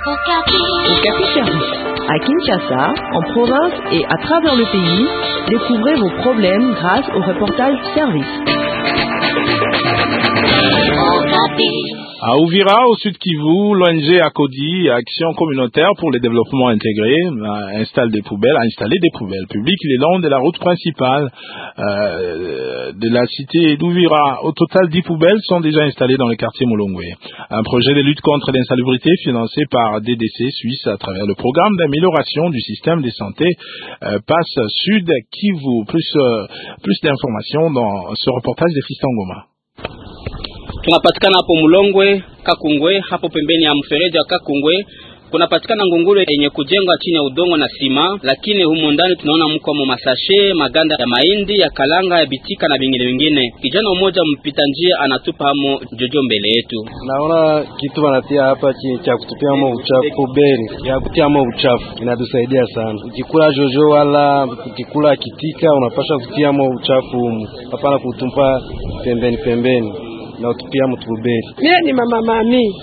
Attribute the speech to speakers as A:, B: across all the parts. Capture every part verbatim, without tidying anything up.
A: Okapi Service. À Kinshasa, en province et à travers le pays, découvrez vos problèmes grâce au reportage service.
B: À Uvira, au sud Kivu, l'O N G Akodi, Action communautaire pour le développement intégré, installe des poubelles, a installé des poubelles publiques le long de la route principale euh, de la cité d'Uvira. Au total, dix poubelles sont déjà installées dans le quartier Molongwe. Un projet de lutte contre l'insalubrité financé par D D C Suisse à travers le programme d'amélioration du système de santé euh, passe Sud Kivu. Plus, euh, plus d'informations dans ce reportage de Fiston Goma.
C: Tunapatikana hapo Mulongwe, Kakungwe, hapo pembeni ya mfereji wa Kakungwe. Kunapatikana ngungulu yenye kujengwa chini ya udongo na sima, lakini humo ndani tunaona mko mo masashe, maganda ya mahindi, ya kalanga, ya bitika na vingine vingine. Kijana mmoja mpita njia anatupa hamo jojo mbele yetu.
D: Naona kitu wanatia hapa cha kutupia hamo uchafu beri, ya kutia hamo uchafu. Inatusaidia sana. Ukikula jojo wala ukikula kitika unapasha kutia hamo uchafu, hapana kutumpa pembeni pembeni. Na utupia mtubeli.
E: Mimi ni mama mami.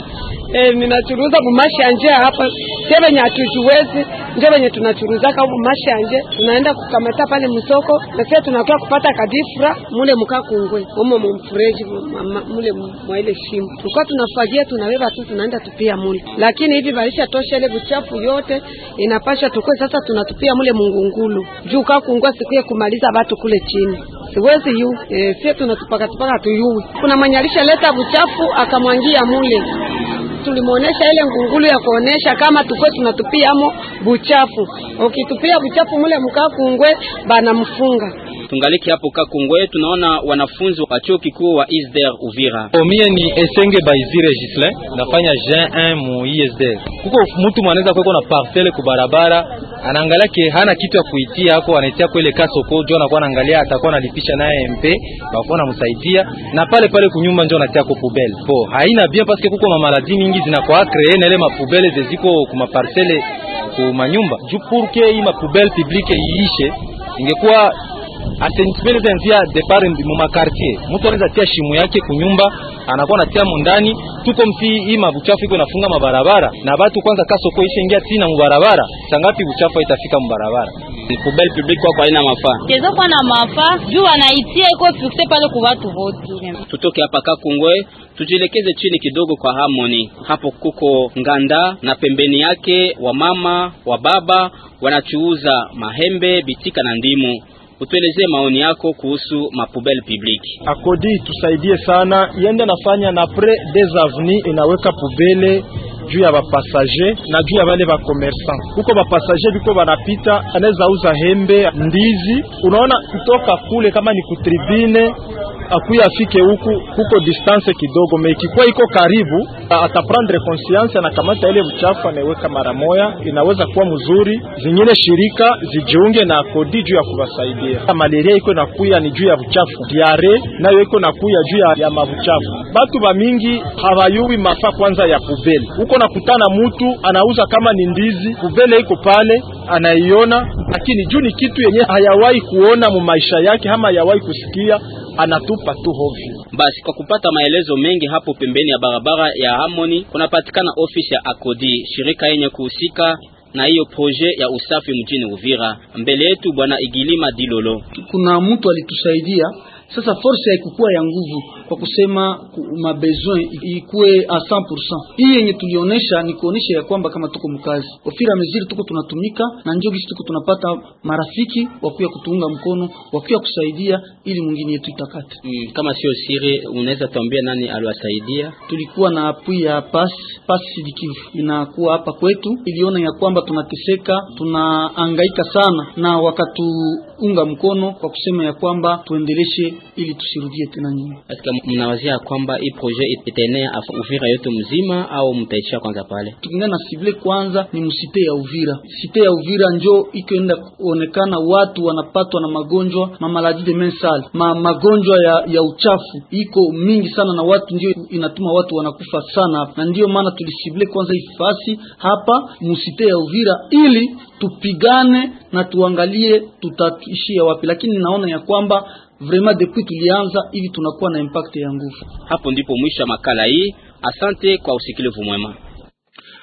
E: Eh, ninachuruza bumashi anje hapa. Sasa nyatujuwezi ndio wenye tunachuruza kwa bumashi anje. Tunaenda kukamata pale msoko na sasa tunakuwa kupata kadifra mule mkakungwe. Humo mfreji mule mwa ile shimo. Tulikuwa tunafagia tunabeba tu tunaenda tupia mule. Lakini hivi balisha tosha ile buchafu yote inapasha tukue sasa tunatupia mule mungungulu. Juu kakungwe sikuye kumaliza watu kule chini. Siwezi yu, eh, sisi tunatupaka tupaka tu yu. Kuna manyalisha leta buchafu akamwangia mule. Tulimuonesha ile ngungulu ya kuonesha kama tukwe tunatupia mo buchafu. Ukitupia buchafu mule mkakungwe bana mfunga.
C: Tungaliki hapo Kakungwe tunaona wanafunzi wa chuo kikuu wa I S D R Uvira.
F: Mimi ni Esenge Baizire Gislin, nafanya Jean un mu I S D R. Kuko mtu mwanaweza kuwa na parcelle ku barabara, anaangalia ke hana kitu ya kuitia hapo, anaitia kwa ile kasoko, ndio anakuwa anaangalia atakuwa analipisha naye M P, bafona msaidia na pale pale kunyumba ndio anatia kwa poubelle. Po, haina bien parce que kuko ma maladie mingi zinakuwa créer na ile ma poubelle zeziko kuma parcelle ku manyumba. Ju pour que hii ma poubelle publique iishe, ingekuwa asenipele zanzia depart mu makartier. Mtu anaweza tia shimu yake kunyumba, anakuwa anatia mundani, tuko msi hii mabuchafu iko nafunga mabarabara na watu kwanza kasoko ishe ingia tina mubarabara. Sangapi buchafu itafika mubarabara?
C: Poubelle publique kwa kwa ina mafaa.
G: Kezo kwa na mafaa, juu anaitia iko fixe pale kwa watu wote.
C: Tutoke hapa Kakungwe, tujielekeze chini kidogo kwa Harmony. Hapo kuko nganda na pembeni yake wamama, wababa wanachuuza mahembe, bitika na ndimu. Utuelezee maoni yako kuhusu mapubele publique.
H: Akodi tusaidie sana, yende nafanya na pre des avenues inaweka pubele juu ya bapasager na juu ya wale ba commerçant. Huko bapasager biko banapita, anaweza uza hembe, ndizi. Unaona kutoka kule kama ni kutribine akuya afike huku huko distance kidogo, mekikwa iko karibu ataprendre conscience na kamata ile uchafu anaweka mara moja, inaweza kuwa mzuri. Zingine shirika zijiunge na Akodi juu ya kuwasaidia. Malaria iko nakuya ni juu ya uchafu, diare nayo iko nakuya juu ya, ya mabuchafu. Batu ba mingi hawayui mafa kwanza ya pubele. Huko nakutana mtu anauza kama ni ndizi, pubele iko pale anaiona, lakini juu ni kitu yenye hayawahi kuona mu maisha yake ama hayawahi kusikia, anatupa tu hovyo.
C: Basi kwa kupata maelezo mengi hapo pembeni ya barabara ya Harmony kunapatikana ofisi ya Akodi, shirika yenye kuhusika na hiyo projet ya usafi mjini Uvira. Mbele yetu bwana Igilima Dilolo.
I: Kuna mtu alitusaidia. Sasa force haikukua ya nguvu kwa kusema ma besoin ikue a cent pour cent. Hii yenye tulionesha ni kuonesha ya kwamba kama tuko mkazi ofira meziri tuko tunatumika na njogi tuko tunapata marafiki wakuya kutuunga mkono, wakuya kusaidia ili mwingine yetu itakate.
C: Mm, kama sio siri unaweza tuambia nani aliwasaidia?
I: Tulikuwa na apui ya pass pass sidikivu inakuwa hapa kwetu, iliona ya kwamba tunateseka, tunahangaika sana na wakatuunga mkono kwa kusema ya kwamba tuendeleshe ili tusirudie tena nyuma.
C: Katika mnawazia kwamba hii projet itaenea Uvira yote mzima au mtaishia kwanza pale?
I: Tukingana na cible kwanza ni msite ya Uvira. Site ya Uvira njo ikoenda kuonekana watu wanapatwa na magonjwa, ma maladie de mensal, ma magonjwa ya, ya uchafu iko mingi sana na watu ndio inatuma watu wanakufa sana. Na ndio maana tulisible kwanza ifasi hapa msite ya Uvira ili tupigane na tuangalie tutaishia wapi, lakini naona ya kwamba vraiment depuis tulianza hivi tunakuwa na impact ya nguvu.
C: Hapo ndipo mwisho makala hii. Asante kwa usikilivu mwema.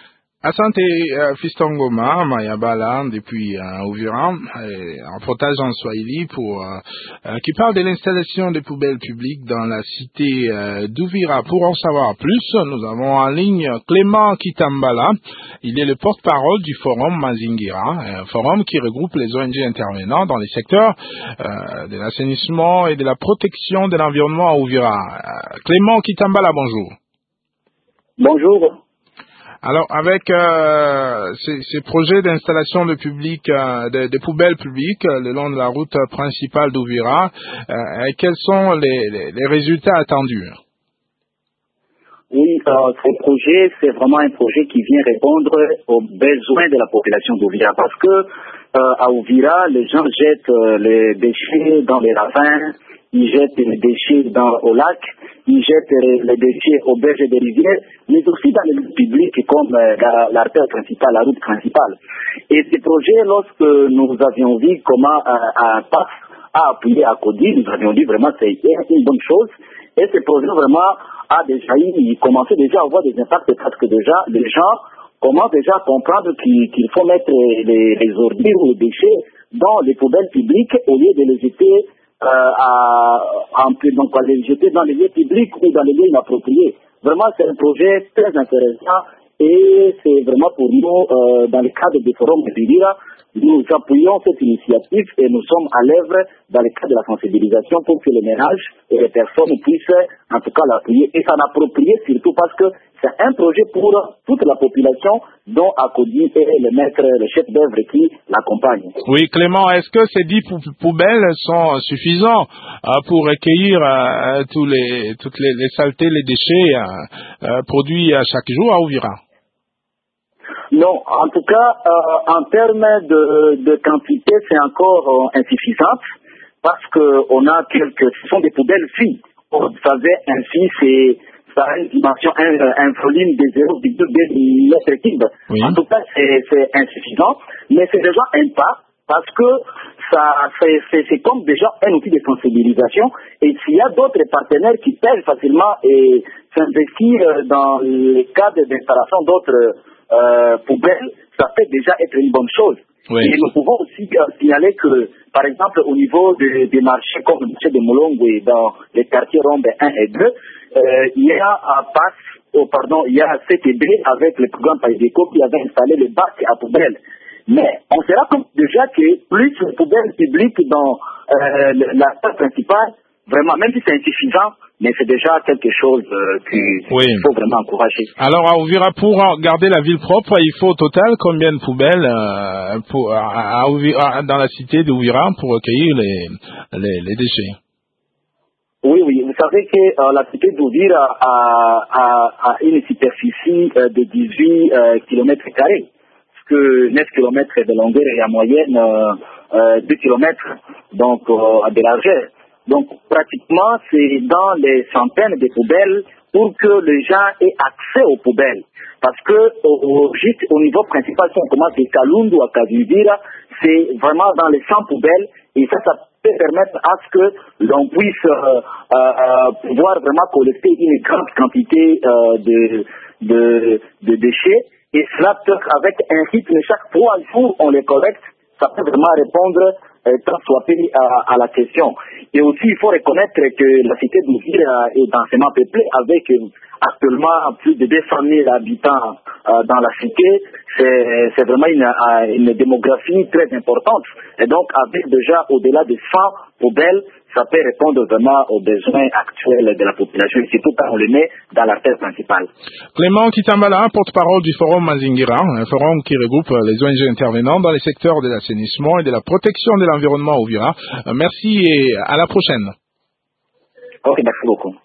B: Asante uh, Fistongoma Mayabala depuis uh, Uvira, un reportage en Swahili pour uh, uh, qui parle de l'installation des poubelles publiques dans la cité uh, d'Uvira. Pour en savoir plus, nous avons en ligne Clément Kitambala. Il est le porte-parole du forum Mazingira, un forum qui regroupe les O N G intervenant dans les secteurs uh, de l'assainissement et de la protection de l'environnement à Uvira. Uh, Clément Kitambala, bonjour.
J: Bonjour.
B: Alors, avec euh, ces, ces projets d'installation de public, euh, de, de poubelles publiques euh, le long de la route principale d'Uvira, euh, quels sont les, les, les résultats attendus?
J: Oui, euh, ce projet, c'est vraiment un projet qui vient répondre aux besoins de la population d'Uvira, parce que euh, à Uvira, les gens jettent euh, les déchets dans les ravins, ils jettent les déchets dans, au lac, ils jettent les déchets aux berges des rivières, mais aussi dans les lieux publics comme euh, l'artère principale, la route principale. Et ce projet, lorsque nous avions vu comment euh, P A F a appuyé à Cody, nous avions dit vraiment c'est une bonne chose. Et ce projet vraiment a déjà il commençait déjà à avoir des impacts parce que déjà les gens commencent déjà à comprendre qu'il qu'il faut mettre les, les ordures ou les déchets dans les poubelles publiques au lieu de les jeter Euh, à, à, donc, à les jeter dans les lieux publics ou dans les lieux inappropriés. Vraiment, c'est un projet très intéressant et c'est vraiment pour nous, euh, dans le cadre du forum de Uvira, nous appuyons cette initiative et nous sommes à l'œuvre dans le cadre de la sensibilisation pour que les ménages et les personnes puissent en tout cas l'appuyer et s'en approprier surtout parce que c'est un projet pour toute la population dont Akodi est le maître, le chef d'œuvre qui l'accompagne.
B: Oui, Clément, est-ce que ces dix pou poubelles sont suffisants euh, pour recueillir euh, tous les, toutes les, les saletés, les déchets euh, euh, produits à chaque jour à Uvira?
J: Non, en tout cas, euh, en termes de, de quantité, c'est encore euh, insuffisant parce qu'on a quelques, ce sont des poubelles filles. Vous savez, un fille, c'est, ça a une dimension, un, un volume de zéro virgule deux mètres cubes. Oui. En tout cas, c'est insuffisant, mais c'est déjà un pas parce que ça, c'est comme déjà un outil de sensibilisation et s'il y a d'autres partenaires qui peuvent facilement et s'investir dans le cadre d'installation d'autres Euh, poubelles, ça peut déjà être une bonne chose. Oui. Et nous pouvons aussi euh, signaler que, par exemple, au niveau de, des marchés comme le marché de Molongwe, dans les quartiers Rombe un et deux, euh, il y a un pass, oh, pardon, il y a C T B avec le programme Païdeco qui avait installé les bacs à poubelles. Mais on se rend compte déjà que plus de poubelles publiques dans euh, la salle principale, vraiment, même si c'est insuffisant, mais c'est déjà quelque chose euh, qu'il oui. faut vraiment encourager.
B: Alors, à Uvira, pour garder la ville propre, il faut au total combien de poubelles euh, pour, à, à Uvira, dans la cité d'Uvira pour recueillir les, les, les déchets?
J: Oui, oui. Vous savez que euh, la cité d'Uvira a, a, a une superficie euh, de dix-huit euh, kilomètres carrés, parce que neuf kilomètres de longueur et en moyenne euh, euh, deux kilomètres donc, euh, de largeur. Donc, pratiquement, c'est dans les centaines de poubelles pour que les gens aient accès aux poubelles. Parce que, au, au, juste au niveau principal, si on commence de Kalundu à Kavivira, c'est vraiment dans les cent poubelles. Et ça, ça peut permettre à ce que l'on puisse euh, euh, pouvoir vraiment collecter une grande quantité euh, de, de, de déchets. Et cela peut, avec un rythme, chaque trois jours, on les collecte. Ça peut vraiment répondre euh, tant soit peu à, à la question. Et aussi, il faut reconnaître que la cité d'Uvira est densément peuplée avec euh, actuellement plus de deux cent mille habitants euh, dans la cité. C'est vraiment une, une démographie très importante. Et donc, avec déjà au-delà de cent poubelles, ça peut répondre vraiment aux besoins actuels de la population, et surtout quand on le met dans l'artère principale.
B: Clément Kitambala, porte-parole du forum Mazingira, un forum qui regroupe les O N G intervenants dans les secteurs de l'assainissement et de la protection de l'environnement à Uvira. Merci et à la prochaine.
J: Ok, merci beaucoup.